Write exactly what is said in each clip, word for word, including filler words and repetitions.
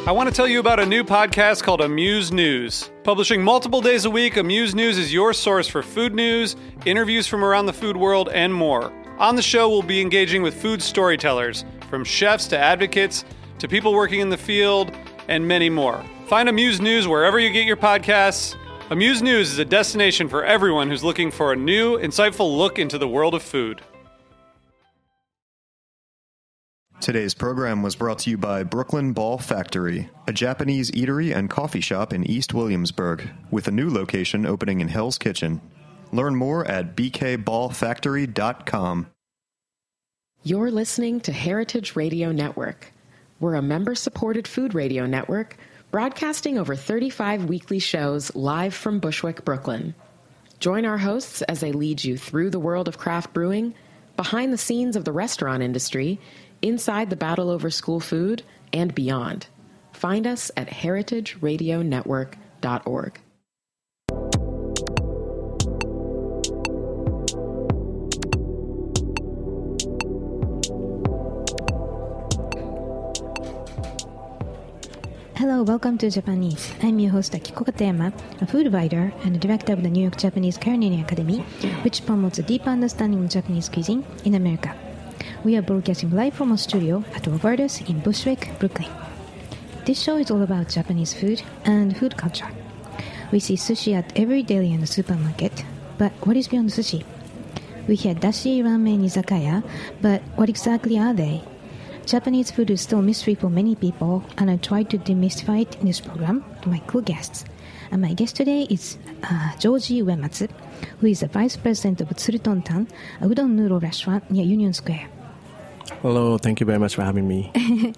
I want to tell you about a new podcast called Amuse News. Publishing multiple days a week, Amuse News is your source for food news, interviews from around the food world, and more. On the show, we'll be engaging with food storytellers, from chefs to advocates to people working in the field, and many more. Find Amuse News wherever you get your podcasts. Amuse News is a destination for everyone who's looking for a new, insightful look into the world of food. Today's program was brought to you by Brooklyn Ball Factory, a Japanese eatery and coffee shop in East Williamsburg, with a new location opening in Hell's Kitchen. Learn more at b k ball factory dot com. You're listening to Heritage Radio Network. We're a member-supported food radio network broadcasting over thirty-five weekly shows live from Bushwick, Brooklyn. Join our hosts as they lead you through the world of craft brewing, behind the scenes of the restaurant industry, inside the battle over school food, and beyond. Find us at heritage radio network dot org. Hello, welcome to Japanese. I'm your host Akiko Katayama, a food writer and director of the New York Japanese Culinary Academy, which promotes a deeper understanding of Japanese cuisine in America. We are broadcasting live from our studio at Roberta's in Bushwick, Brooklyn. This show is all about Japanese food and food culture. We see sushi at every deli and supermarket, but what is beyond sushi? We hear dashi, ramen, izakaya, but what exactly are they? Japanese food is still a mystery for many people, and I try to demystify it in this program with my cool guests. And my guest today is uh, Joji Uematsu, who is the vice president of Tsurutontan, a udon noodle restaurant near Union Square. Hello, thank you very much for having me.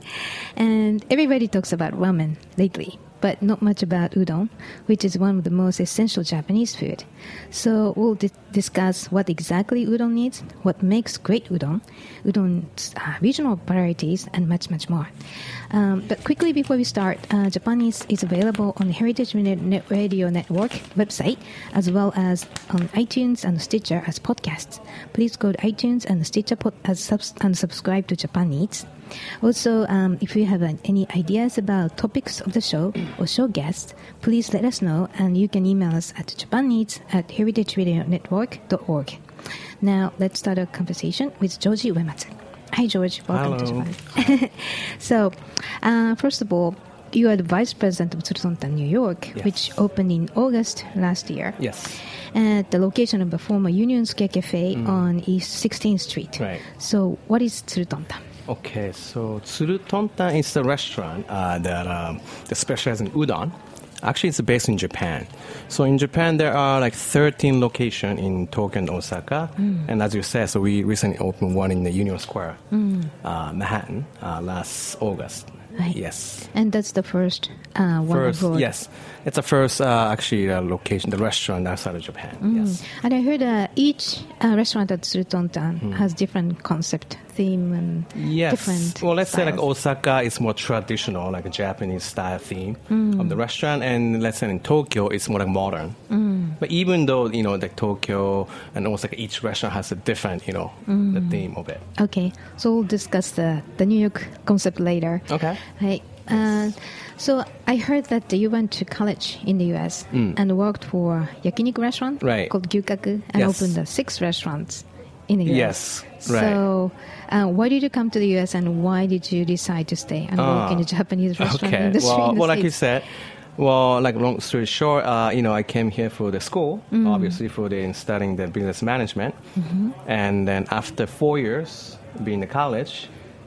And everybody talks about ramen lately, but not much about udon, which is one of the most essential Japanese food. So we'll di- discuss what exactly udon is, what makes great udon, udon's uh, regional varieties, and much, much more. Um, but quickly before we start, uh, Japanese is available on the Heritage Radio Network website, as well as on iTunes and Stitcher as podcasts. Please go to iTunes and Stitcher pod- as subs- and subscribe to Japanese. Also, um, if you have uh, any ideas about topics of the show or show guests, please let us know, and you can email us at japaneats at heritage radio network dot org. Now, let's start a conversation with Joji Uematsu. Hi, George. Welcome Hello. to Japan. So, uh, first of all, you are the vice president of Tsurutontan, New York, Yes. which opened in August last year. Yes. At the location of the former Union Square Cafe Mm. on East sixteenth Street. Right. So, what is Tsurutontan? Okay, so Tsurutontan is the restaurant uh, that, um, that specializes in udon. Actually, it's based in Japan. So in Japan, there are like thirteen locations in Tokyo and Osaka. Mm. And as you said, so we recently opened one in the Union Square, mm. uh, Manhattan, uh, last August. Right. Yes. And that's the first uh, one First, abroad. yes. It's the first, uh, actually, uh, location, the restaurant outside of Japan. Mm. Yes. And I heard uh, each uh, restaurant at Tsurutontan mm. has different concept, theme, and yes. different Well, let's styles. say like Osaka is more traditional, like a Japanese style theme mm. of the restaurant, and let's say in Tokyo it's more like modern. Mm. But even though you know, like Tokyo and Osaka, each restaurant has a different, you know, mm. the theme of it. Okay, so we'll discuss the the New York concept later. Okay. Right. Uh, so I heard that you went to college in the U S Mm. and worked for a yakiniku restaurant Right. called Gyukaku and Yes. opened uh, six restaurants in the U S. Yes, right. So uh, why did you come to the U S and why did you decide to stay and work Ah, in the Japanese restaurant Okay. industry Well, in the well, like you States? said, well, like long story short, uh, you know, I came here for the school, Mm. obviously for the studying the business management, Mm-hmm. and then after four years being in college,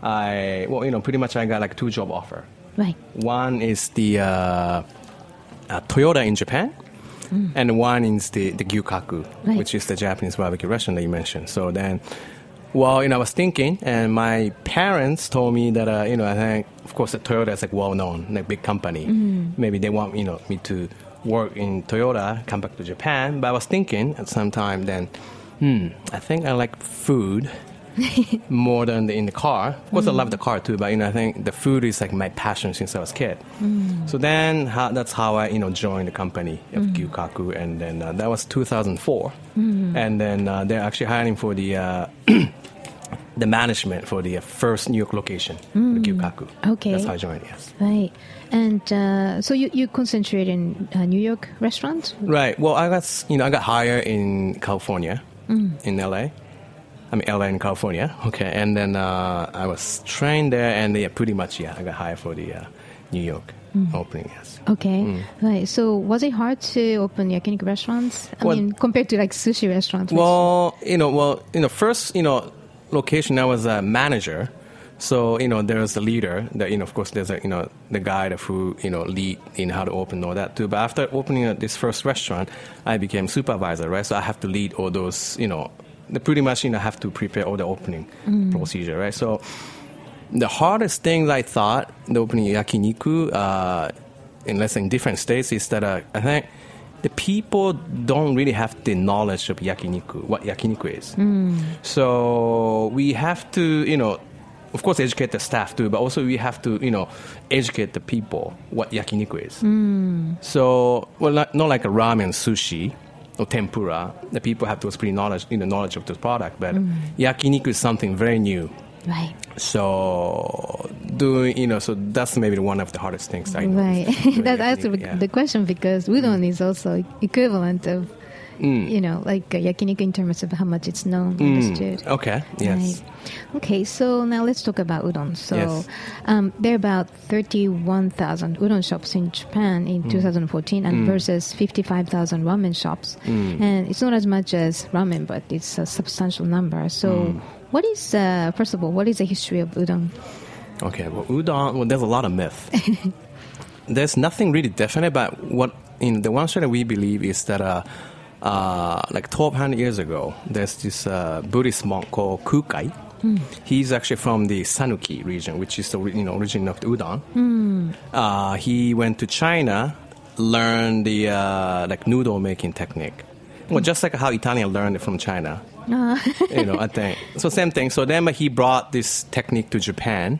I well, you know, pretty much I got like two job offer. Right. One is the uh, uh, Toyota in Japan, mm. and one is the, the Gyukaku, Right. which is the Japanese barbecue restaurant that you mentioned. So then, well, you know, I was thinking, and my parents told me that, uh, you know, I think, of course, the Toyota is like well-known, like big company. Mm. Maybe they want, you know, me to work in Toyota, come back to Japan. But I was thinking at some time then, hmm, I think I like food more than the, in the car. Of course, mm. I love the car too, but you know, I think the food is like my passion since I was a kid. Mm. So then, how, that's how I, you know, joined the company of mm. Gyukaku, and then uh, that was two thousand four. Mm. And then uh, they're actually hiring for the uh, the management for the uh, first New York location, Mm. the Gyukaku. Okay. That's how I joined, yes. Right. And uh, so you, you concentrate in uh, New York restaurants? Right. Well, I got, s- you know, I got hired in California, in L A. I mean, L A in California. Okay. And then uh, I was trained there, and yeah, pretty much, yeah, I got hired for the uh, New York opening, yes. Okay. Mm. Right. So was it hard to open yakiniku restaurants? I Well- mean, compared to like sushi restaurants? which- Well, you know, well, you know, first, you know, location, I was a manager. So, you know, there's the leader that, you know, of course, there's a, you know, the guy that who, you know, lead in how to open and all that too. But after opening uh, this first restaurant, I became supervisor, right? So I have to lead all those, you know, the pretty much, you know, have to prepare all the opening procedure, right? So the hardest thing I thought, the opening yakiniku, uh, in let's say in different states, is that uh, I think the people don't really have the knowledge of yakiniku, what yakiniku is. So we have to, you know, of course, educate the staff too, but also we have to, you know, educate the people what yakiniku is. So, well, not, not like a ramen, sushi, or tempura. The people have those pretty knowledge, you know, knowledge of the product, but yakiniku is something very new. Right. So, doing, you know, so that's maybe one of the hardest things I know. Right. That answers the- yeah. the question because udon is also equivalent of, you know, like uh, yakiniku in terms of how much it's known, understood. Okay, yes. Right. Okay, so now let's talk about udon. So Yes. um, there are about thirty-one thousand udon shops in Japan in two thousand fourteen and versus fifty-five thousand ramen shops. And it's not as much as ramen, but it's a substantial number. So what is, uh, first of all, what is the history of udon? Okay, well, udon, well, there's a lot of myth. There's nothing really definite, but what, in the one story that we believe is that, uh, uh, like twelve hundred years ago, there's this uh, Buddhist monk called Kukai. He's actually from the Sanuki region, which is the you know origin of the udon. Uh, he went to China, learned the uh, like noodle making technique. Well, just like how Italian learned it from China. You know, I think so. Same thing. So then he brought this technique to Japan,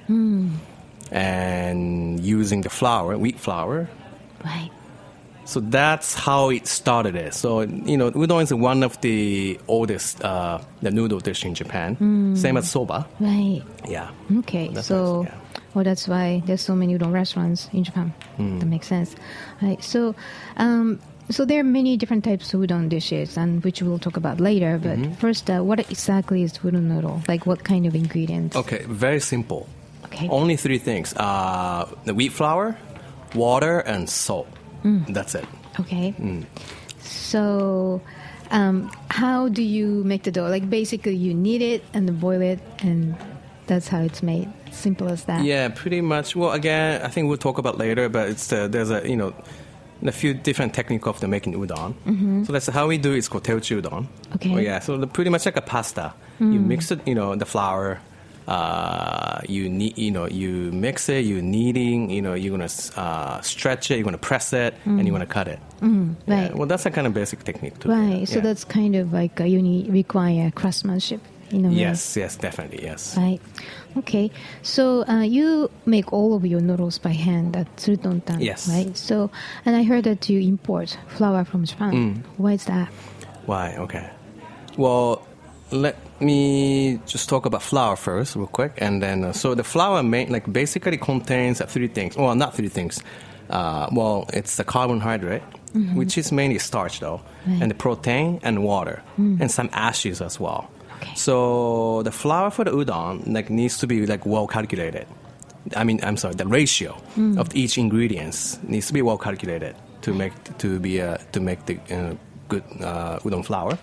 and using the flour, wheat flour. Right. So that's how it started. It. So you know, udon is one of the oldest uh, the noodle dish in Japan. Same as soba. Right. Yeah. Okay, That's so nice, yeah. well, that's why there's so many udon restaurants in Japan. That makes sense. Right. So, um, so there are many different types of udon dishes, and which we'll talk about later. But first, uh, what exactly is udon noodle? Like, what kind of ingredients? Okay. Very simple. Okay. Only three things: uh, the wheat flour, water, and salt. That's it. Okay. So, um, how do you make the dough? Like, basically, you knead it and then boil it, and that's how it's made. Simple as that. Yeah, pretty much. Well, again, I think we'll talk about later, but it's uh, there's a you know a few different techniques of the making udon. So that's how we do it. It's called teuchi udon. Okay. Well, yeah, so the, pretty much like a pasta. You mix it, you know, the flour. Uh, you need, you know, you mix it. You kneading. You know, you're gonna uh, stretch it. You're gonna press it, and you're gonna cut it. Right. Yeah, well, that's a kind of basic technique too. Right. Yeah. So that's kind of like uh, you need require craftsmanship in a way. yes, yes, definitely, yes. Right. Okay. So uh, you make all of your noodles by hand at Tsurutontan. Yes. Right. So, and I heard that you import flour from Japan. Why is that? Why? Okay. Well, let me just talk about flour first, real quick, and then uh, so the flour main, like basically contains uh, three things. Well, not three things. Uh, well, it's the carbohydrate, which is mainly starch, though, Right. and the protein and water, and some ashes as well. Okay. So the flour for the udon like needs to be like well calculated. I mean, I'm sorry, the ratio of each ingredients needs to be well calculated to make to be uh, to make the uh, good uh, udon flour.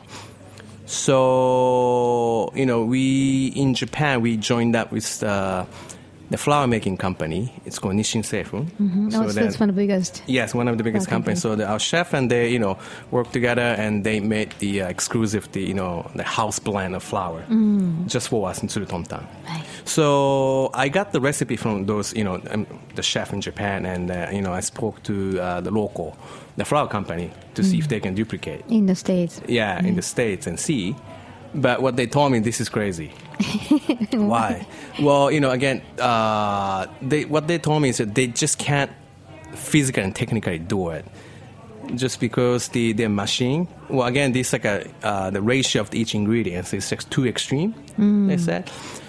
So you know, we in Japan we joined up with uh, the flour making company. It's called Nissin Seifun. Mm-hmm. So oh, so then- that's one of the biggest. Yes, one of the biggest Okay, companies. okay. So the, our chef and they, you know, worked together and they made the uh, exclusive, the you know, the house blend of flour just for us in Tsurutontan. Right. So I got the recipe from those, you know, um, the chef in Japan, and uh, you know, I spoke to uh, the local, the flour company, to see if they can duplicate. In the States. Yeah, in the States and see. But what they told me, this is crazy. Why? Well, you know, again, uh, they what they told me is that they just can't physically and technically do it. just because the, the machine, well, again, this like a uh, the ratio of each ingredient is just too extreme, mm. they said.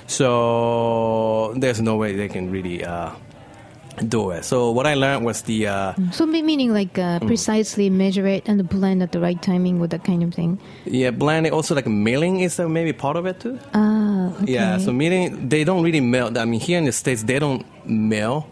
So there's no way they can really uh, do it. So what I learned was the... Uh, so meaning like uh, precisely mm. measure it and blend at the right timing with that kind of thing? Yeah, blending. Also like milling is uh, maybe part of it too. Ah, okay. Yeah, so milling, they don't really mill. I mean, here in the States, they don't mill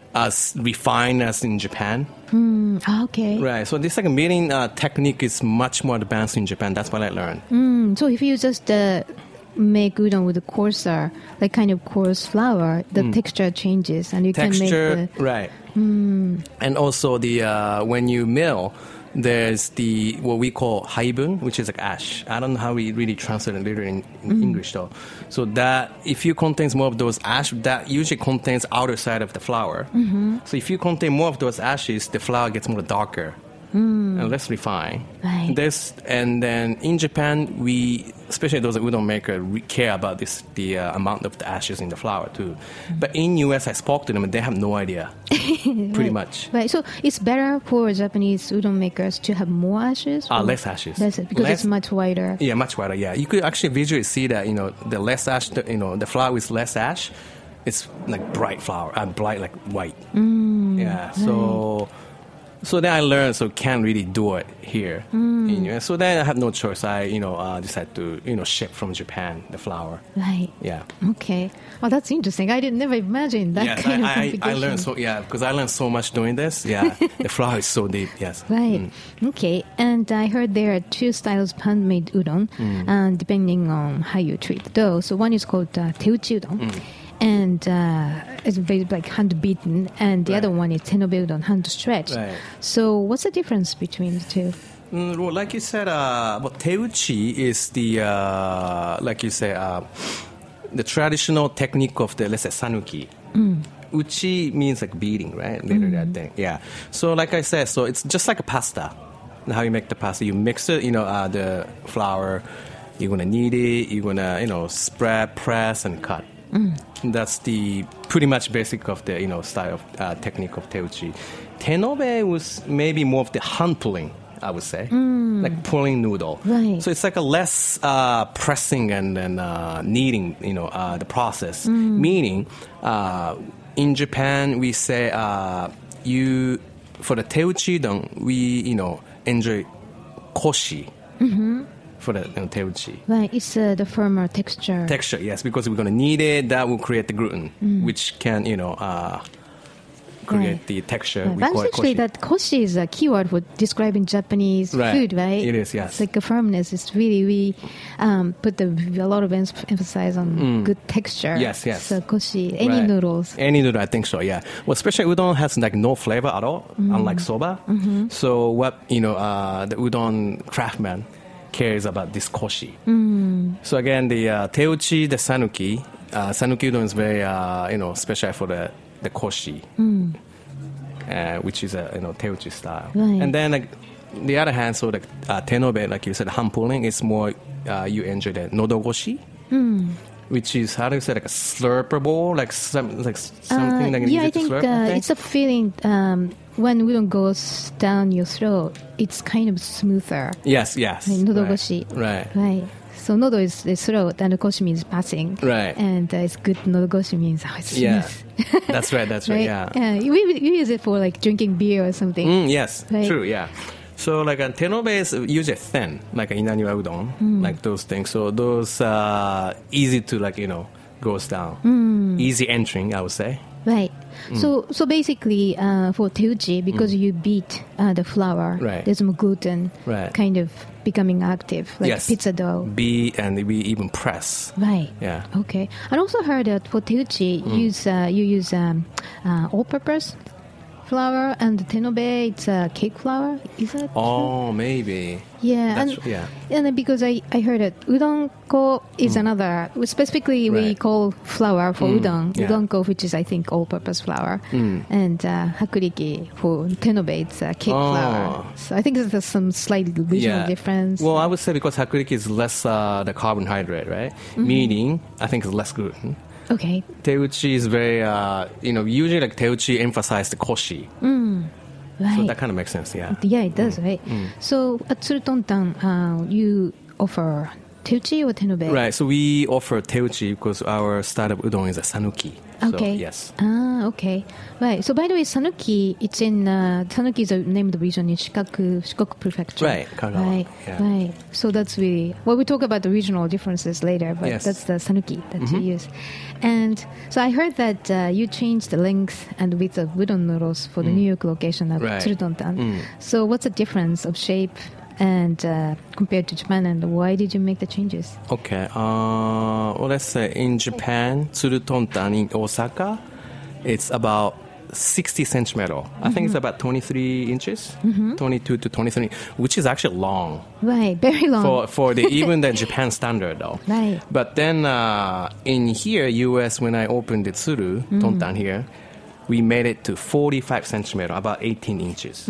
as refined as in Japan. Mm, okay. Right. So this like milling uh, technique is much more advanced in Japan. That's what I learned. Mm, so if you just uh, make udon with a coarser, like kind of coarse flour, the mm. texture changes, and you texture, can make the... right. Mm. And also the uh, when you mill, there's the what we call haibun, which is like ash. I don't know how we really translate it literally in, in mm. English though. So that if you contains more of those ash, that usually contains outer side of the flour. Mm-hmm. So if you contain more of those ashes, the flour gets more darker mm. and less refined. Right. This and then in Japan, we especially those udon makers we care about this the uh, amount of the ashes in the flour too. Mm. But in U S, I spoke to them and they have no idea. Pretty right. much. Right. So it's better for Japanese udon makers to have more ashes? Ah, uh, less ashes. Less, because less, it's much wider. Yeah, much wider. Yeah, you could actually visually see that. You know, the less ash. The, you know, the flour with less ash, it's like bright flour, uh, bright like white. Mm, yeah. So. Right. So then I learned, so can't really do it here. Mm. In U S. So then I have no choice. I, you know, uh, decided to, you know, ship from Japan the flour. Right. Yeah. Okay. Well, that's interesting. I didn't never imagine that yes, kind I, of complication. I, I learned so, yeah, because I learned so much doing this. Yeah, the flour is so deep. Yes. Right. Mm. Okay. And I heard there are two styles of handmade udon, mm. uh, depending on how you treat the dough. So one is called uh, teuchi udon. Mm. And uh, it's basically like hand beaten, and the right. other one is tenobe udon, hand stretched. Right. So, what's the difference between the two? Mm, well, like you said, uh, well, teuchi is the uh, like you say uh, the traditional technique of the, let's say, sanuki. Mm. Uchi means like beating, right? Literally, mm. I think. Yeah. So, like I said, so it's just like a pasta. How you make the pasta? You mix it, you know, uh, the flour. You're gonna knead it. You're gonna, you know, spread, press, and cut. Mm. That's the pretty much basic of the, you know, style of uh, technique of teuchi. Tenobe was maybe more of the hand pulling, I would say, mm. like pulling noodle. Right. So it's like a less uh, pressing and then uh, kneading, you know, uh, the process. Mm. Meaning, uh, in Japan we say uh, you for the teuchi udon we you know enjoy koshi. Mm-hmm. For the you know, teuchi. Right, it's uh, the firmer texture. Texture, yes, because we're going to knead it, that will create the gluten, mm. which can, you know, uh, create right. the texture. Right. We But call actually, it koshi. that koshi is a keyword for describing Japanese right. food, right? It is, yes. It's like a firmness. It's really, we um, put the, a lot of em- emphasis on mm. good texture. Yes, yes. So koshi, any right. noodles. Any noodle, I think so, yeah. Well, especially udon has like no flavor at all, mm. unlike soba. Mm-hmm. So what, you know, uh, the udon craftsman cares about this koshi. Mm. So again, the uh, teuchi, the sanuki, uh, sanuki udon is very, uh, you know, special for the, the koshi, mm. uh, which is a, you know, teuchi style. Right. And then like, the other hand, so the uh, tenobe, like you said, hand pulling is more, uh, you enjoy the nodogoshi, mm. which is, how do you say, like a slurpable, like, some, like something uh, like yeah, easy I to think, slurp, uh, I think it's a feeling um, when udon goes down your throat, it's kind of smoother. Yes, yes. Like nodogoshi. Right. Right. right. So nodo is the throat, and koshi means passing. Right. And uh, it's good. Nodogoshi means oh, it's smooth. Yeah. That's right. That's right. right? Yeah. Yeah. We, we use it for like drinking beer or something. Mm, yes. Right? True. Yeah. So like a tenobe is usually thin, like a inaniwa udon, mm. like those things. So those uh, easy to like you know goes down, mm. easy entering, I would say. Right. Mm. So so basically, uh, for teuchi, because mm. you beat uh, the flour, right. there's more gluten, right. kind of becoming active, like yes. pizza dough. Beat and we even press. Right. Yeah. Okay. I also heard that for teuchi, mm. use uh, you use um, uh, all-purpose flour, and the tenobe, it's uh, cake flour. Is that Oh, true? Maybe. Yeah, That's, and yeah. and then because I, I heard that udon-ko is mm. another. Specifically, right. we call flour for mm. udon. Yeah. Udon-ko, which is I think all-purpose flour, mm. and uh, hakuriki for tenobe, it's uh, cake oh. flour. So I think there's some slight regional yeah. difference. Well, I would say because hakuriki is less uh, the carbohydrate, right? Mm-hmm. Meaning, I think it's less gluten. Okay. Teuchi is very, uh, you know, usually like teuchi emphasize the koshi. Mm. Right. So that kind of makes sense, yeah. Yeah, it does, right? So at Tsurutontan, uh, you offer teuchi or tenobe? Right, so we offer teuchi because our style of udon is a sanuki. Okay. So, yes. Ah, okay. Right. So by the way, Sanuki, it's in, uh, Sanuki is the name of the region in Shikaku, Shikoku Prefecture. Right, Kagawa. Right, Yeah. right. So that's really, well, we talk about the regional differences later, but Yes. that's the Sanuki that Mm-hmm. you use. And so I heard that uh, you changed the length and width of udon noodles for the New York location of Right. Tsurutontan. Mm. So what's the difference of shape and uh, compared to Japan, and why did you make the changes? Okay. Uh, well, let's say in Japan, Tsurutontan in Osaka, it's about sixty centimeter. I think it's about twenty-three inches, twenty-two to twenty-three, which is actually long Right, very long. for for the even the Japan standard though. Right. But then uh, in here, U S, when I opened the Tsuru Tontan here, we made it to forty-five centimeter, about eighteen inches.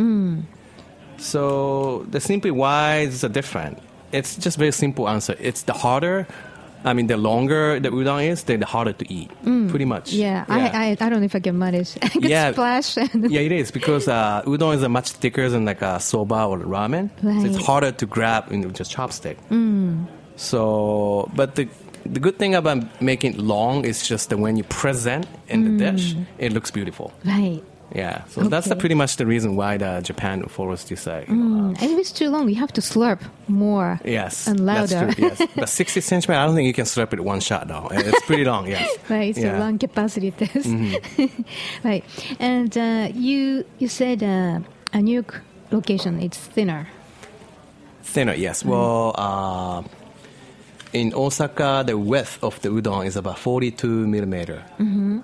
So the simply why is the different? It's just very simple answer. It's the harder. I mean, the longer the udon is, then the harder to eat. Pretty much. Yeah, I, I I don't know if I can manage. I get Yeah. splash. And Yeah, it is because uh, udon is a much thicker than like a soba or ramen. So Right. it's harder to grab in just chopstick. So, but the the good thing about making it long is just that when you present in the dish, it looks beautiful. Right. Yeah, so that's the Okay. pretty much the reason why the Japan follows this. Uh, you know, uh, And if it's too long, you have to slurp more. yes, And louder. That's true, yes, but sixty centimeter, I don't think you can slurp it one shot though. It's pretty long. Yes. Right, so Yeah. lung capacity test. Mm-hmm. Right, and uh, you you said uh, a New York location, it's thinner. Thinner, yes. Well, uh, in Osaka, the width of the udon is about forty-two millimeter. Mm-hmm.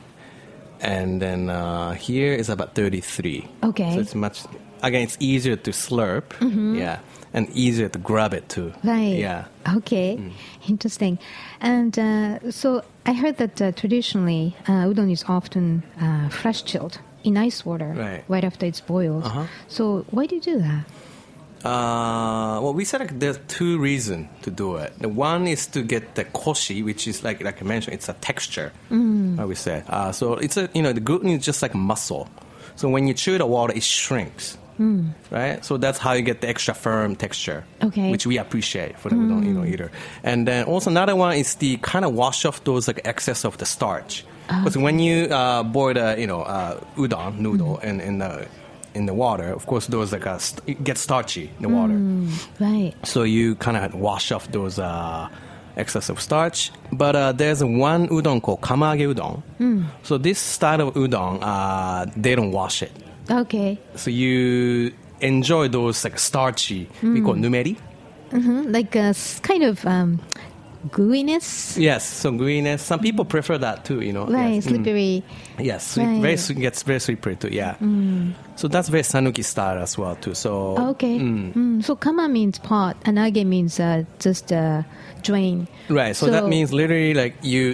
And then uh, here is about thirty-three. Okay. So it's much, again, it's easier to slurp, yeah, and easier to grab it too. Right. Yeah. Okay. Interesting. And uh, so I heard that uh, traditionally uh, udon is often uh, fresh chilled in ice water Right. after it's boiled. Uh-huh. So why do you do that? Uh, well, we said like, there's two reasons to do it. The one is to get the koshi, which is like like I mentioned, it's a texture. Mm. We said uh, so. It's a you know the gluten is just like muscle. So when you chew the water, it shrinks. Mm. Right. So that's how you get the extra firm texture. Okay. Which we appreciate for the udon you know, eater. And then also another one is the kind of wash off those like excess of the starch. Because when you uh, boil the you know uh, udon noodle in in the in the water, of course, those like a st- it gets starchy in the water. Right. So you kind of wash off those uh, excess of starch. But uh, there's one udon called kamage udon. So this style of udon, uh, they don't wash it. Okay. So you enjoy those like starchy, we call numeri. Mhm. Like a s- kind of um, gooiness. Yes, so greenness. Some people prefer that too, you know. Right, Yes. Mm. slippery. Yes, sweet, Right. very sweet, gets very slippery too. Yeah. So that's very Sanuki style as well too. So Okay. Mm. So kama means pot, and age means uh, just uh, drain. right. So, that means literally like you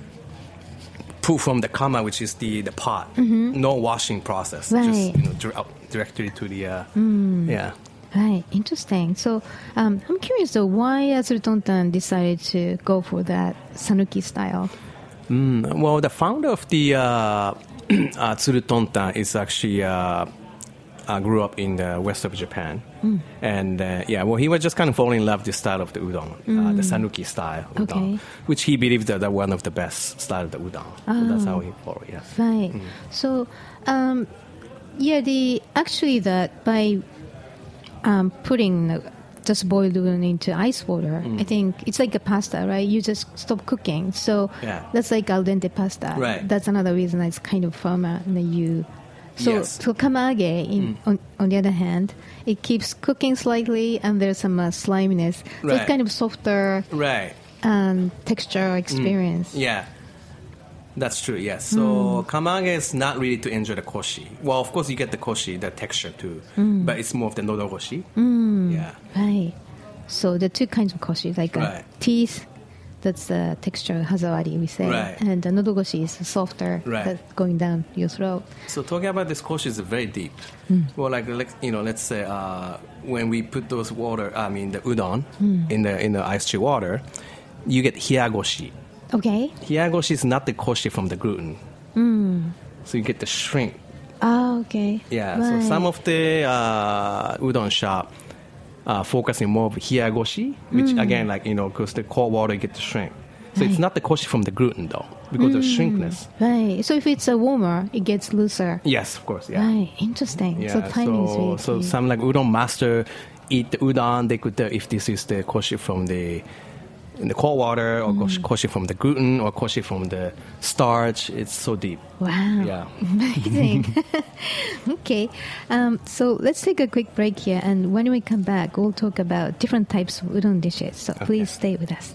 pull from the kama, which is the the pot. No washing process. Right. Just you know dir- out directly to the uh, yeah. Right, interesting. So um, I'm curious though, why uh, Tsurutontan decided to go for that Sanuki style? Mm, well, the founder of the uh, uh, Tsurutontan is actually uh, uh, grew up in the west of Japan, and uh, yeah, well, he was just kind of falling in love with the style of the udon, uh, the Sanuki style udon, Okay. which he believed that that one of the best style of the udon. So that's how he followed. Yes. Right. So, um, yeah, the actually that by um, putting the- just boiled udon into ice water, I think it's like a pasta, right? You just stop cooking, so Yeah. that's like al dente pasta. Right. That's another reason it's kind of firmer than you. So, Yes. so kamage, in, on, on the other hand, it keeps cooking slightly, and there's some uh, sliminess. So Right. it's kind of softer Right. um, texture experience. Yeah. That's true, yes. So kamage is not really to enjoy the koshi. Well, of course, you get the koshi, the texture too, but it's more of the nodogoshi. Yeah. Right. So the two kinds of koshi, like uh, Right. teeth, that's the texture, hazawari we say, Right. and the nodogoshi is softer, Right. that's going down your throat. So talking about this koshi is very deep. Well, like, like you know, let's say uh, when we put those water, I mean the udon in the in the ice chilled water, you get hiyagoshi. Okay. Hiyagoshi is not the koshi from the gluten. So you get the shrink Oh, okay. Yeah, Right. so some of the uh, udon shop uh, focusing more of hiyagoshi, which again, like, you know, because the cold water get to shrink. So it's Right. not the koshi from the gluten, though, because of shrinkness. Right. So if it's a warmer, it gets looser. Yes, of course, yeah. Right. Interesting. Yeah, so timing is so, really so key. some like udon master eat the udon, they could tell if this is the koshi from the in the cold water, or koshi, koshi from the gluten, or koshi from the starch. It's so deep. Wow. Yeah. Amazing. Okay. Um, so let's take a quick break here. And when we come back, we'll talk about different types of udon dishes. So please stay with us.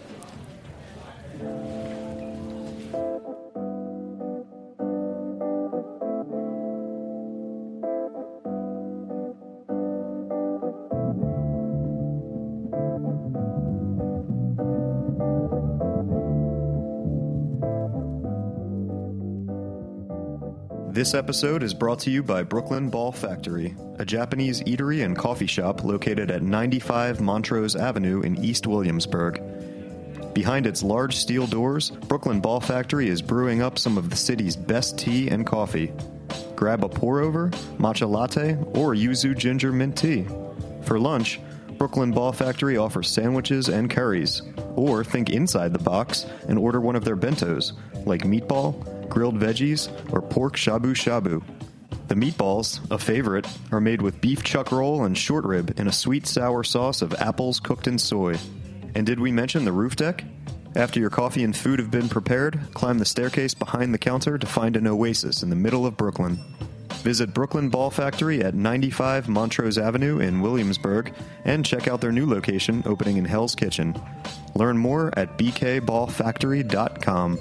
This episode is brought to you by Brooklyn Ball Factory, a Japanese eatery and coffee shop located at ninety-five Montrose Avenue in East Williamsburg. Behind its large steel doors, Brooklyn Ball Factory is brewing up some of the city's best tea and coffee. Grab a pour-over, matcha latte, or yuzu ginger mint tea. For lunch, Brooklyn Ball Factory offers sandwiches and curries. Or think inside the box and order one of their bentos, like meatball, grilled veggies, or pork shabu shabu. The meatballs, a favorite, are made with beef chuck roll and short rib in a sweet sour sauce of apples cooked in soy. And did we mention the roof deck? After your coffee and food have been prepared, climb the staircase behind the counter to find an oasis in the middle of Brooklyn. Visit Brooklyn Ball Factory at ninety-five Montrose Avenue in Williamsburg and check out their new location opening in Hell's Kitchen. Learn more at b k ball factory dot com.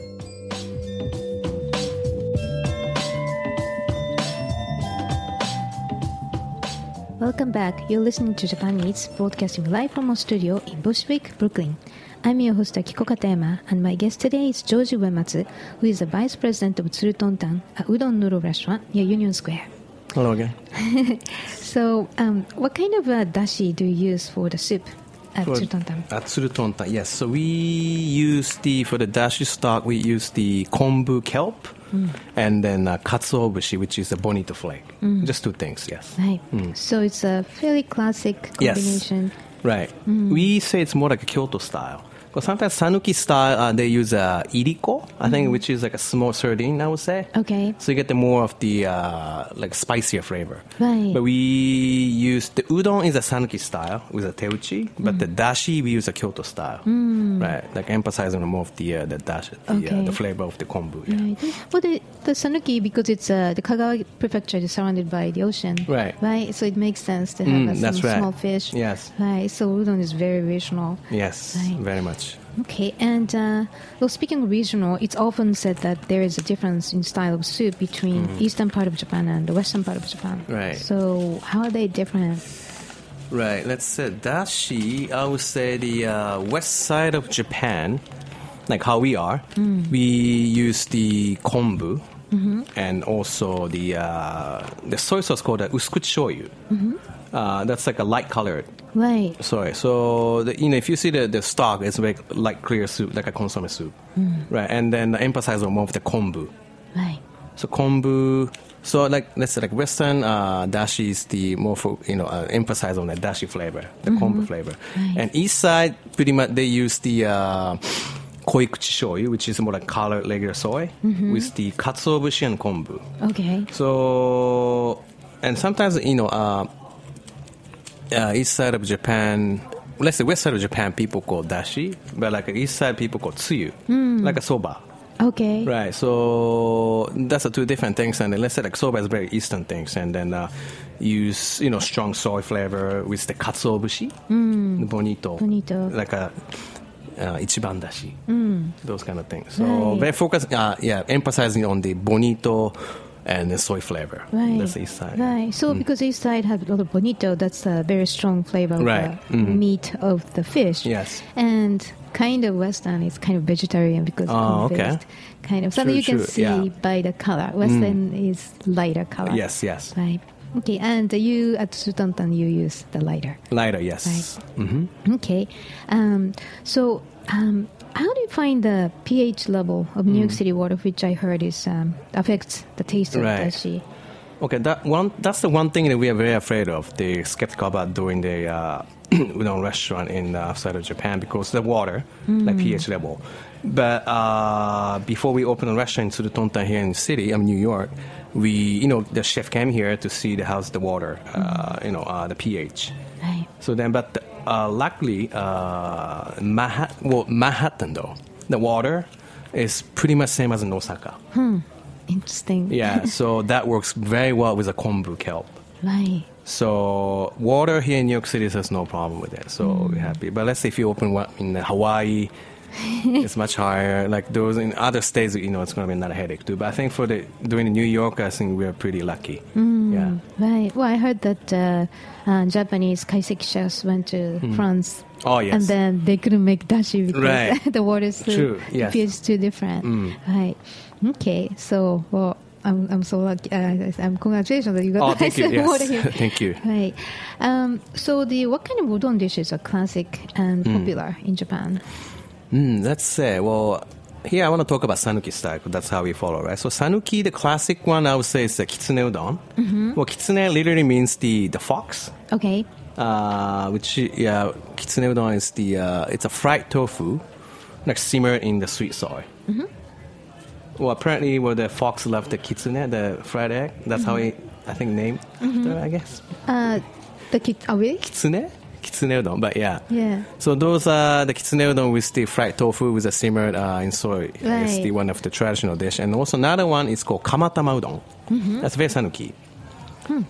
Welcome back. You're listening to Japan Eats, broadcasting live from our studio in Bushwick, Brooklyn. I'm your host, Akiko Katayama, and my guest today is Joji Uematsu, who is the vice president of Tsurutontan, a udon noodle restaurant near Union Square. Hello again. So, um, what kind of uh, dashi do you use for the soup at For- Tsurutontan? At Tsurutontan, yes. So we use the, for the dashi stock, we use the kombu kelp and then uh, katsuobushi, which is a bonito flake. Just two things, yes. Right. So it's a fairly classic Yes. combination. Right. We say it's more like a Kyoto style. Because sometimes Sanuki style, uh, they use uh, iriko, I think, which is like a small sardine, I would say. Okay. So you get the more of the uh, like spicier flavor. Right. But we use the udon is a Sanuki style with a teuchi, but the dashi we use a Kyoto style. Right. Like emphasizing more of the uh, the dashi, the, Okay. uh, the flavor of the kombu. Yeah. Right. Well, the, the Sanuki, because it's uh, the Kagawa prefecture is surrounded by the ocean. Right. Right. So it makes sense to have Mm, uh, some that's right. small fish. Yes. Right. So udon is very regional. Yes, Right. very much. Okay. And uh, well, speaking of regional, it's often said that there is a difference in style of soup between eastern part of Japan and the western part of Japan. Right. So how are they different? Right, let's say dashi, I would say the uh, west side of Japan, like how we are, we use the kombu and also the uh, the soy sauce called the usukuchi shoyu. Uh, that's like a light colored Right. soy. So, the, you know, if you see the, the stock, it's like light clear soup, like a consomme soup. Right, and then emphasize on more of the kombu. Right. So kombu, so like let's say like Western uh, dashi is the more for, you know uh, emphasize on the dashi flavor, the kombu flavor, Right. and East side pretty much they use the uh, koikuchi shoyu, which is more like colored regular soy, with the katsuobushi and kombu. Okay. So and sometimes you know uh, uh, East side of Japan. Let's say West side of Japan, people call dashi, but like East side, people call tsuyu, like a soba. Okay. Right, so that's the two different things, and then let's say like soba is very Eastern things, and then uh, use you know strong soy flavor with the katsuobushi, the bonito, Bonito. like a uh, ichiban dashi, those kind of things. So Right. very focused, uh, yeah, emphasizing on the bonito and the soy flavor. Right. That's the East side. Right. So because east side has a lot of bonito, that's a very strong flavor of Right. the Mhm. meat of the fish. Yes. And kind of western is kind of vegetarian because Oh, it's okay. kind of. So True, you can true, see yeah. by the color. Western is lighter color. Yes, yes, Right. Okay. And you at Tsurutontan you use the lighter. lighter, yes. hmm Okay. Um, so, um, how do you find the pH level of New York City water, which I heard is um, affects the taste of Right. dashi? Okay, that one that's the one thing that we are very afraid of. They're skeptical about doing the uh, udon restaurant in uh, outside of Japan because the water, mm. like pH level. But uh, before we opened a restaurant in Tsurutontan here in the city, I mean New York, we you know the chef came here to see the how's the water, uh, you know uh, the pH. Right. So then, but uh, luckily, uh, Manhattan, well, Manhattan though, the water is pretty much same as in Osaka. Hmm. Interesting. Yeah, so that works very well with the kombu kelp. Right. So water here in New York City has no problem with it. So mm. we're happy. But let's say if you open one in Hawaii, it's much higher. Like those in other states, you know, it's going to be another headache too. But I think for the doing in New York, I think we're pretty lucky. Mm. Yeah. Right. Well, I heard that uh, uh, Japanese kaiseki chefs went to mm. France. Oh, yes. And then they couldn't make dashi because right. the water is too, yes. pH is too different. Mm. Right. Okay. So, well, I'm I'm so lucky. Uh, I'm congratulations that you got oh, nice thank you. Yes. water here. Thank you. Right. Um, so, the what kind of udon dishes are classic and Mm. popular in Japan? Mm, let's say, well, here I want to talk about Sanuki style because that's how we follow, right? So Sanuki, the classic one, I would say is the kitsune udon. Mm-hmm. Well, kitsune literally means the, the fox. Okay. Uh, which, yeah, kitsune udon is the, uh, it's a fried tofu, like simmered in the sweet soy. Mm-hmm. Well, apparently, where the fox left the kitsune, the fried egg, that's mm-hmm. how he, I think, named mm-hmm. after, I guess. Uh, the kit, oh, really? Kitsune? Kitsune udon, but yeah. Yeah. So those are the kitsune udon with the fried tofu with the simmered uh, in soy. Right. It's the one of the traditional dish. And also another one is called kamatama udon. Mm-hmm. That's very Sanuki. Hmm.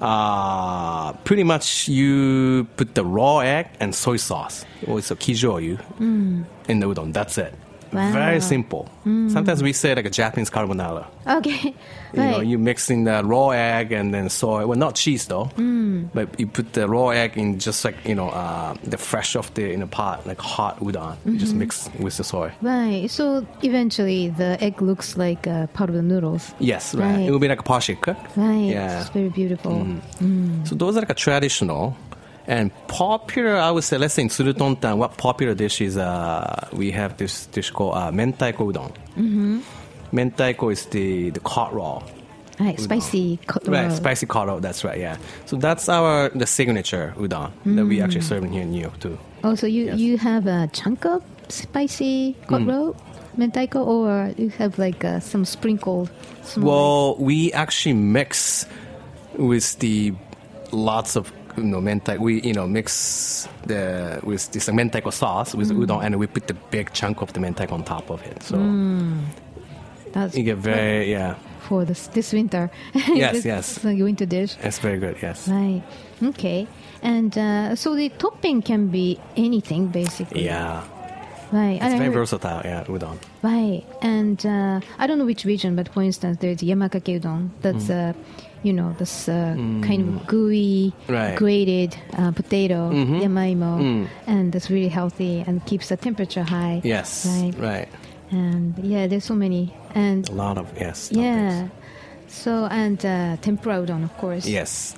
Uh, pretty much you put the raw egg and soy sauce, or it's a kijoyu, mm. in the udon. That's it. Wow. Very simple. Mm. Sometimes we say like a Japanese carbonara. Okay. You right. know, you mix in the raw egg and then soy. Well, not cheese though. Mm. But you put the raw egg in just like, you know, uh, the fresh of the in a pot, like hot udon. Mm-hmm. You just mix with the soy. Right. So eventually the egg looks like uh, part of the noodles. Yes, right. Right. It will be like a partially cooked. Right. Yeah. It's very beautiful. Mm. Mm. So those are like a traditional. And popular, I would say, let's say in Tsurutontan, what popular dish is, uh, we have this dish called uh, mentaiko udon. Mm-hmm. Mentaiko is the, the cod raw. Right, udon. spicy cod Right, roll. spicy cod roll, that's right, yeah. So that's our, the signature udon mm. that we actually serve in here in New York too. Oh, so you, Yes. you have a chunk of spicy cod Mm. roll, mentaiko, or you have like uh, some sprinkled? Well, small- we actually mix with the lots of you know mentaiko. We you know mix the with this mentaiko sauce with Mm. udon, and we put the big chunk of the mentaiko on top of it. So Mm. That's you get very yeah. for this this winter. Yes, This- yes. It's like a winter dish. It's very good. Yes. Right. Okay. And uh, so the topping can be anything, basically. Yeah. Right. It's And I very heard- versatile. Yeah, udon. Right. And uh, I don't know which region, but for instance, there's yamakake udon. That's, uh, you know, this uh, kind of gooey, Right. grated uh, potato, Mhm. yamaimo, Mm. and that's really healthy and keeps the temperature high. Yes. Right. Right. And yeah, there's so many. And A lot of yes. yeah. So, and uh, tempura udon, of course. Yes.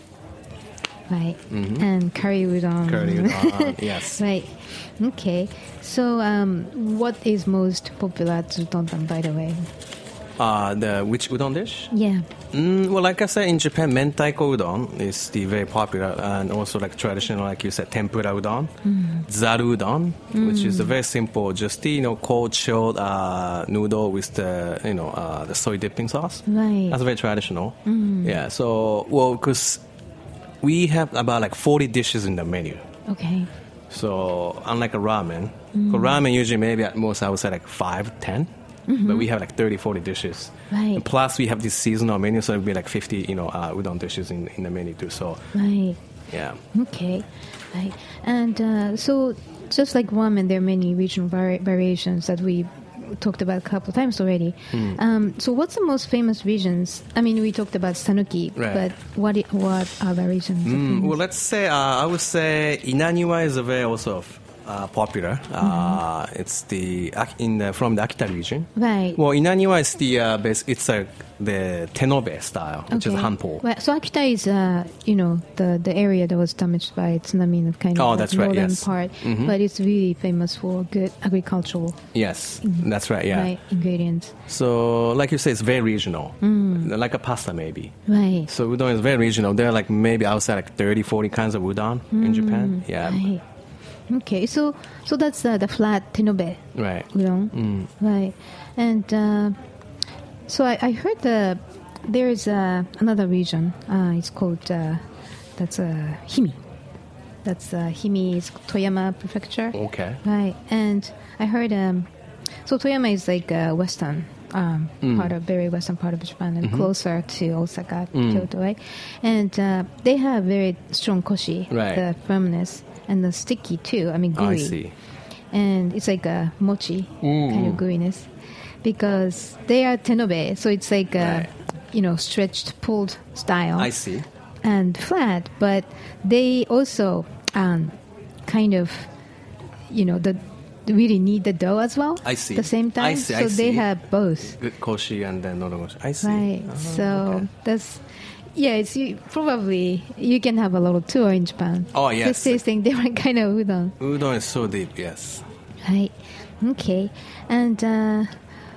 Right. Mhm. And curry udon. Curry udon. Yes. Right. Okay. So, um, what is most popular at Tsurutontan, by the way? Uh, the which udon dish? Yeah. Mm, well, like I said, in Japan, mentaiko udon is the very popular, and also like traditional, like you said, tempura udon, Mm. zaru udon, which is a very simple, just the, you know, cold chilled uh, noodle with the you know uh, the soy dipping sauce. Right. That's very traditional. Mm. Yeah. So well, because we have about like forty dishes in the menu. Okay. So unlike a ramen, Mm. 'cause ramen usually maybe at most I would say like five, ten. Mhm. But we have like thirty, forty dishes. Right. And plus we have this seasonal menu, so it'll be like fifty, you know, uh, udon dishes in, in the menu too. So Right. yeah. Okay. Right. And uh, so, just like ramen, there are many regional vari- variations that we talked about a couple of times already. Mm. Um, so, what's the most famous regions? I mean, we talked about Sanuki, Right. but what i- what are variations? of Mm, famous? well, let's say uh, I would say Inaniwa is a very also f- uh, popular. Uh, it's the Ak- in the, from the Akita region. Right. Well, Inaniwa is the uh, base. It's a the tenobe style, which is Okay. hanpo. Well, so Akita is, uh, you know, the, the area that was damaged by tsunami in the kind of Oh, the that's right, northern yes. part, Mhm. but it's really famous for good agricultural Yes, that's right. Yeah. right, ingredients. So, like you say, it's very regional, like a pasta maybe. Right. So udon is very regional. There are like maybe outside like thirty, forty kinds of udon in Japan. Yeah. Right. Okay, so so that's uh, the flat tenobe Right. udon, Mm. right? And uh, so I, I heard the there is uh, another region. Uh, it's called uh, that's uh, Himi. That's uh, Himi is Toyama Prefecture. Okay. Right, and I heard um, so Toyama is like a western um, Mm. part of very western part of Japan and Mhm. closer to Osaka, Mm. Kyoto, right? And uh, they have very strong koshi, Right. the firmness and the sticky too. I mean, gooey. I see. And it's like a mochi Mm. kind of gooiness because they are tenobe, so it's like a Right. you know stretched, pulled style I see. and flat, but they also um, kind of, you know, the really need the dough as well. I see. At the same time, I see, so I they see. have both. Good koshi and then nodogoshi. I see. Right. Oh, so okay. that's yeah. It's you, probably you can have a little tour in Japan. Oh, yes. Just tasting different kind of udon. Udon is so deep. Yes. Right. Okay. And uh,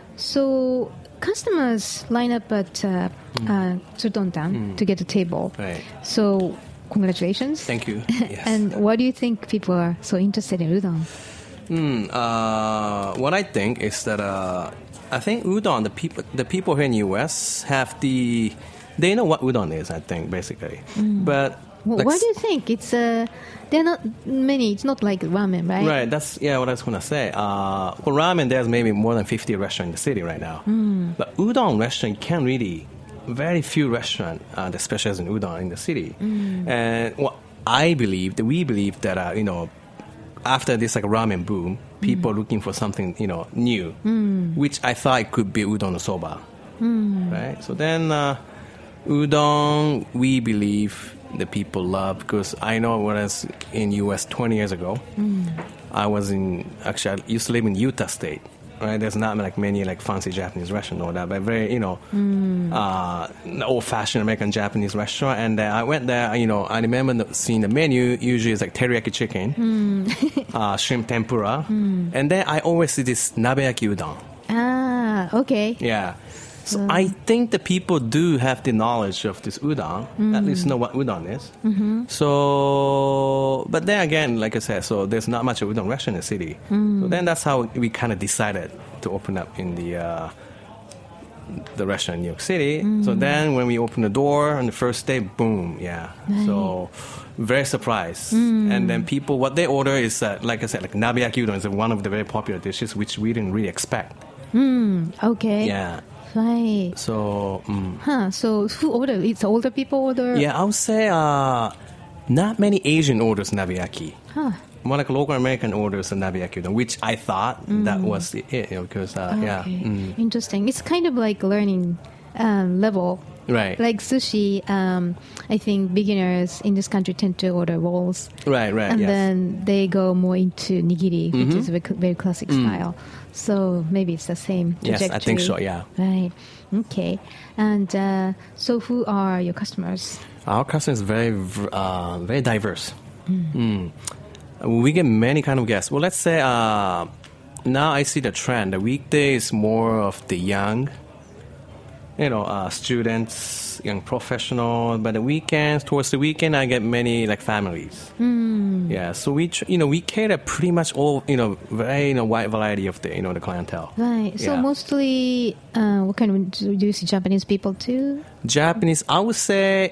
so customers line up at uh, uh, Tsutontan Mm. to get a table. Right. So congratulations. Thank you. Yes. And why do you think people are so interested in udon? Hmm. Uh, what I think is that uh, I think udon. The people, the people here in the U S have the, they know what udon is. I think basically, but Well, like why do you think it's uh, there are not many? It's not like ramen, right? Right, that's yeah. What I was gonna say. Uh, for ramen, there's maybe more than fifty restaurants in the city right now. Mm. But udon restaurant, you can't really. Very few restaurants uh, that specialize in udon in the city. Mm. And what I believe, that we believe that uh, you know, after this like ramen boom, people are looking for something you know new, Mm. which I thought it could be udon or soba. Mm. Right. So then, uh, udon, we believe the people love because I know when I was in U S twenty years ago, Mm. I was in actually I used to live in Utah State. Right, there's not like many like fancy Japanese restaurant or that, but very you know, Mm. uh, old-fashioned American Japanese restaurant. And uh, I went there. You know, I remember the, seeing the menu. Usually it's like teriyaki chicken, Mm. uh, shrimp tempura, Mm. and then I always see this nabeyaki udon. Ah, okay. Yeah. So Mm. I think the people do have the knowledge of this udon, at Mm. least know what udon is. Mm-hmm. So, but then again, like I said, so there's not much of udon restaurant in the city. Mm. So then that's how we kind of decided to open up in the uh, the restaurant in New York City. So Mm. then when we opened the door on the first day, boom, yeah. Right. So very surprised. Mm. And then people, what they order is, uh, like I said, like nabeyaki udon is one of the very popular dishes, which we didn't really expect. Mm, okay. Yeah. Right. So, mm. Huh. So who order? It's older people order. yeah, I would say uh, not many Asian orders nabeyaki. Huh. More like local American orders of nabeyaki udon, which I thought that was it, you know, because uh, yeah, Okay. mm. Interesting. It's kind of like learning um, level. right, Like sushi, um, I think beginners in this country tend to order rolls. right, right, And yes. then they go more into nigiri, which Mhm. is a very, very classic Mm. style. So maybe it's the same Yes, trajectory. I think so. Yeah, Right. Okay. And uh, so who are your customers? our customer is very, v- uh, very diverse. Mm. Mm. We get many kind of guests. Well, let's say uh, now I see the trend. The weekday is more of the young, you know, uh, students, young professionals. But the weekends, towards the weekend, I get many like families. Mm. Yeah, so we, tr- you know, we cater pretty much all, you know, very, you know, wide variety of the, you know, the clientele. Right. So Yeah. mostly, uh, what kind of do you see Japanese people too? Japanese, I would say,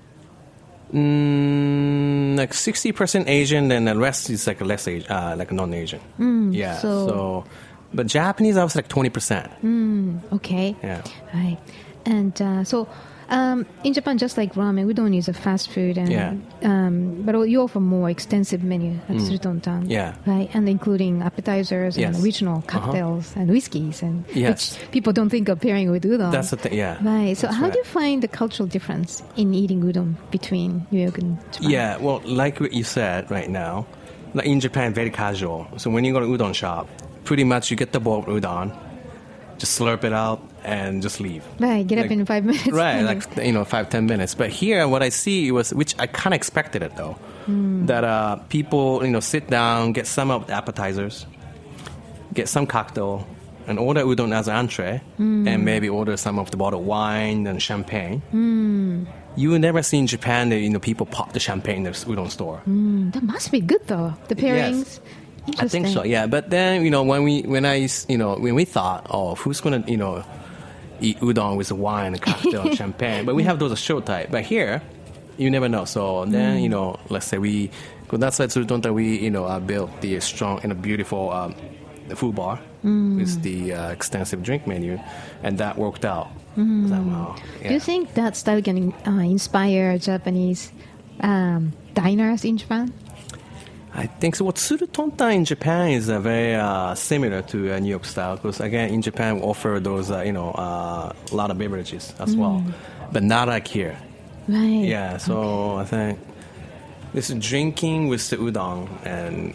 mm, like sixty percent Asian, and the rest is like less Asian, uh, like non-Asian. Mm, Yeah. so- So, but Japanese, I was like twenty percent. Mm, okay. Yeah. Right. And uh, so um, in Japan, just like ramen, udon is a fast food, and Yeah. um, but you offer more extensive menu at Mm. Tsutontan. Yeah. Right, and including appetizers Yes. and regional Uh-huh. cocktails and whiskeys, and Yes. which people don't think of pairing with udon. That's the thing. Yeah. Right. So That's how right. do you find the cultural difference in eating udon between New York and Japan? Yeah, well, like what you said right now, like in Japan, very casual. So when you go to udon shop, pretty much you get the bowl of udon, just slurp it out, and just leave. Right, get like, up in five minutes. Right, like, you know, five, ten minutes. But here, what I see was, which I kind of expected it, though, mm. that uh, people, you know, sit down, get some of the appetizers, get some cocktail, and order udon as an entree, mm. and maybe order some of the bottled wine and champagne. Mm. You will never see in Japan that, you know, people pop the champagne in the udon store. Mm. That must be good, though. The pairings. Yes. I think so, yeah. But then, you know, when we, when I, you know, when we thought, oh, who's going to, you know, eat udon with wine and cocktail and champagne? But we have those show type. But here, you never know. So then, mm. you know, let's say we, because that's why Tsurutonta, we, you know, uh, built the strong and a beautiful um, food bar mm. with the uh, extensive drink menu, and that worked out. Mm. Somehow. Yeah. Do you think that style can uh, inspire Japanese um, diners in Japan? I think so. What Tsurutonta in Japan is uh, very uh, similar to uh, New York style, because again in Japan we offer those uh, you know uh, a lot of beverages as mm. well, but not like here. Right. Yeah. So okay. I think this drinking with the udon and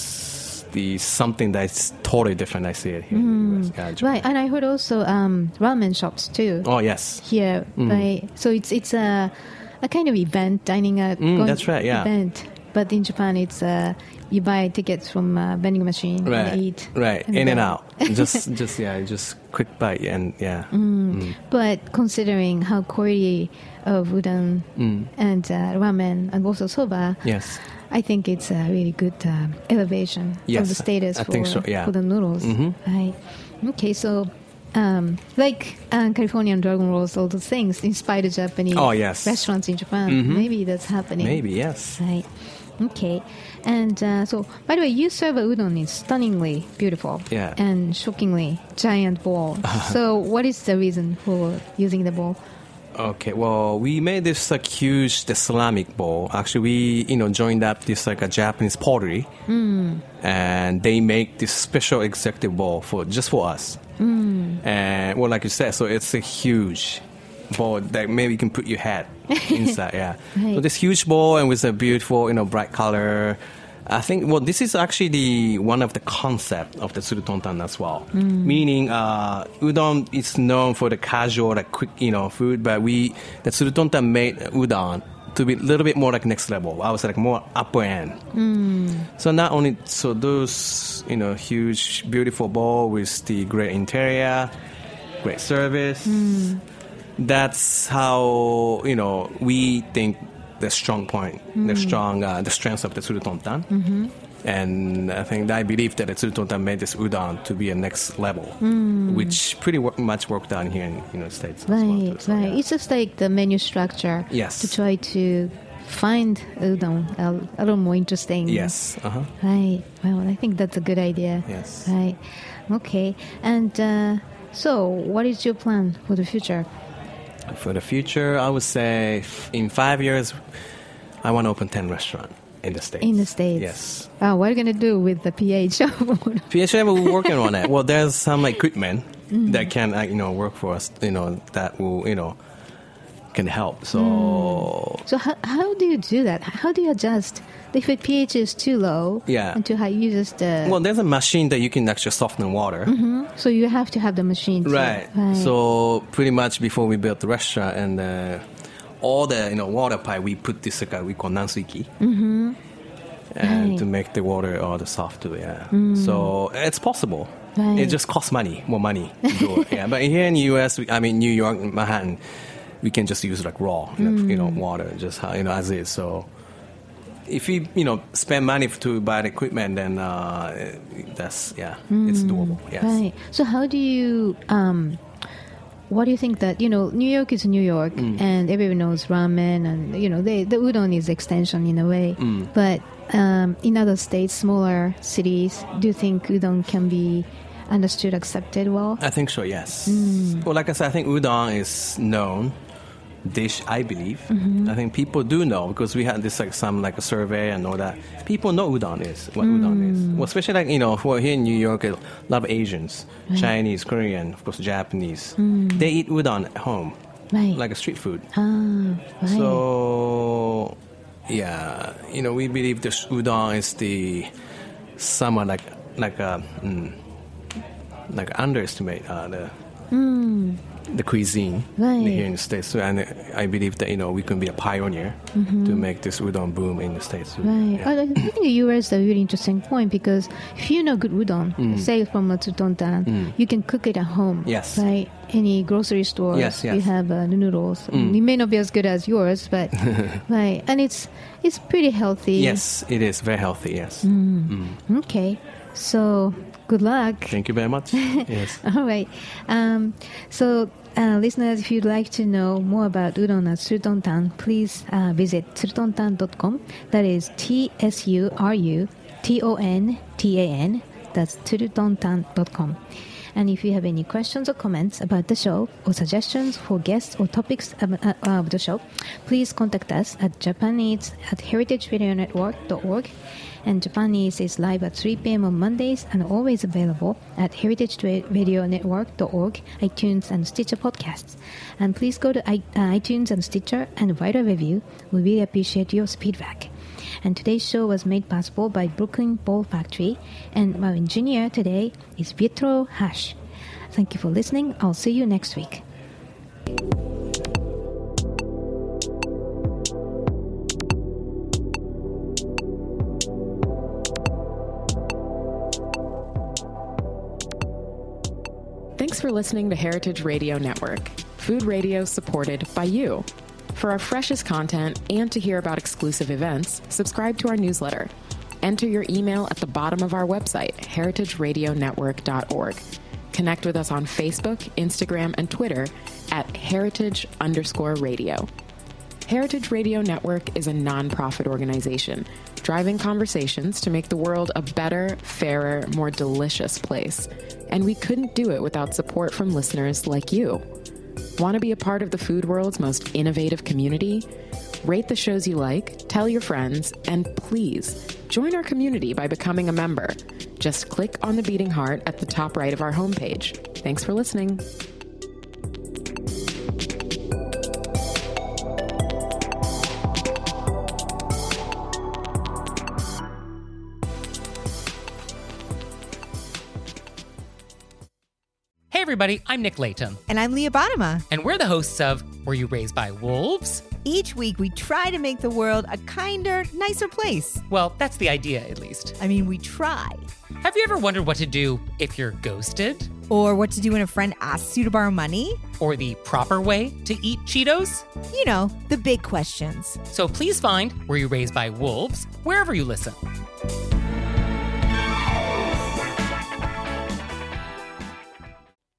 is the something that's totally different. I see it here. Mm. In the U S. Yeah, right. And I heard also um, ramen shops too. Oh yes. Here, mm. right. So it's it's a a kind of event dining at mm, that's right. Yeah. Event. But in Japan, it's uh, you buy tickets from a vending machine right. and eat. Right, and in and out. just, just yeah, just quick bite and yeah. Mm. Mm. But considering how quality of udon mm. and uh, ramen and also soba, yes, I think it's a really good uh, elevation yes, of the status I for, think so, yeah. for the noodles. Mm-hmm. Right. Okay, so. Um, like uh, Californian dragon rolls, all those things inspired Japanese oh, yes. restaurants in Japan. Mm-hmm. Maybe that's happening. Maybe, yes. Right. Okay. And uh, so, by the way, you serve a udon is stunningly beautiful. Yeah. And shockingly giant bowl. So, what is the reason for using the bowl? Okay, well, we made this like huge the ceramic bowl. Actually, we you know joined up this like a Japanese pottery, mm. and they make this special executive bowl for just for us. Mm. And well, like you said, so it's a huge bowl that maybe you can put your head inside. Yeah, right. So this huge bowl and with a beautiful you know bright color. I think, well, this is actually the one of the concept of the Tsurutontan as well. Mm. Meaning, uh, udon is known for the casual, like quick, you know, food, but we, the Tsurutontan made udon to be a little bit more like next level. I was like more upper end. Mm. So not only, so those, you know, huge, beautiful bowl with the great interior, great service. Mm. That's how, you know, we think the strong point, mm. the strong, uh, the strength of the Tsurutontan. Mm-hmm. And I think I believe that the Tsurutontan made this udon to be a next level, mm. which pretty work, much work done here in the United States. Right, well too, so, right. Yeah. It's just like the menu structure yes. to try to find udon a, a little more interesting. Yes. Uh-huh. Right. Well, I think that's a good idea. Yes. Right. Okay. And uh, so, what is your plan for the future? For the future, I would say in five years, I want to open ten restaurants in the States. In the States? Yes. Oh, what are you going to do with the P H? P H, we're working on it. Well, there's some equipment mm. that can, uh, you know, work for us, you know, that will, you know, can help. So, mm. so how, how do you do that? How do you adjust? If the pH is too low, yeah. and too high, you just... Uh, well, there's a machine that you can actually soften water. Mm-hmm. So you have to have the machine too. Right. right. So pretty much before we built the restaurant and uh, all the you know water pipe, we put this like we call nansuiki, mm-hmm. and right. to make the water all the soft too. Yeah. Mm. So it's possible. Right. It just costs money, more money to do it. Yeah. But here in the U S, I mean New York, Manhattan, we can just use like raw, mm. you know, water, just how, you know as is. So. If you you know spend money to buy the equipment, then uh, that's yeah, mm, it's doable. Yes. Right. So how do you? Um, what do you think that you know? New York is New York, mm. and everyone knows ramen, and you know they, the udon is extension in a way. Mm. But um, in other states, smaller cities, do you think udon can be understood, accepted well? I think so. Yes. Mm. Well, like I said, I think udon is known. Dish, I believe. Mm-hmm. I think people do know because we had this like some like a survey and all that. People know udon is what mm. udon is. Well, especially like you know, for here in New York, a lot of Asians, right. Chinese, Korean, of course, Japanese. Mm. They eat udon at home, right. like a street food. Ah, right. So yeah, you know, we believe the udon is the somewhat like like a mm, like underestimate uh, the Mm. the cuisine Right. here in the States. So, and I believe that, you know, we can be a pioneer Mm-hmm. to make this udon boom in the States. Right. Yeah. I I think the U S is a really interesting point because if you know good udon, say from a Tsutontan, you can cook it at home. Yes. Right. Any grocery store, Yes, yes. you have uh, the noodles. It may not be as good as yours, but right. And it's it's pretty healthy. Yes, it is very healthy, yes. Okay. So good luck. Thank you very much. Yes. All right. Um, so, uh, listeners, if you'd like to know more about udon at Tsurutontan, please uh, visit tsurutontan dot com. That is T S U R U T O N T A N. That's tsurutontan dot com. And if you have any questions or comments about the show or suggestions for guests or topics of, uh, of the show, please contact us at Japanese at heritage radio network dot org. And Japanese is live at three p.m. on Mondays and always available at heritage radio network dot org, iTunes, and Stitcher podcasts. And please go to I- uh, iTunes and Stitcher and write a review. We really appreciate your feedback. And today's show was made possible by Brooklyn Ball Factory, and our engineer today is Pietro Hash. Thank you for listening. I'll see you next week. Thanks for listening to Heritage Radio Network, food radio supported by you. For our freshest content and to hear about exclusive events, subscribe to our newsletter. Enter your email at the bottom of our website, heritage radio network dot org. Connect with us on Facebook, Instagram, and Twitter at heritage underscore radio. Heritage Radio Network is a nonprofit organization driving conversations to make the world a better, fairer, more delicious place. And we couldn't do it without support from listeners like you. Want to be a part of the food world's most innovative community? Rate the shows you like, tell your friends, and please join our community by becoming a member. Just click on the beating heart at the top right of our homepage. Thanks for listening. Hey everybody, I'm Nick Latham, And I'm Leah Bottima. and we're the hosts of Were You Raised by Wolves? Each week, we try to make the world a kinder, nicer place. Well, that's the idea, at least. I mean, we try. Have you ever wondered what to do if you're ghosted? Or what to do when a friend asks you to borrow money. Or the proper way to eat Cheetos? You know, the big questions. So please find Were You Raised by Wolves wherever you listen.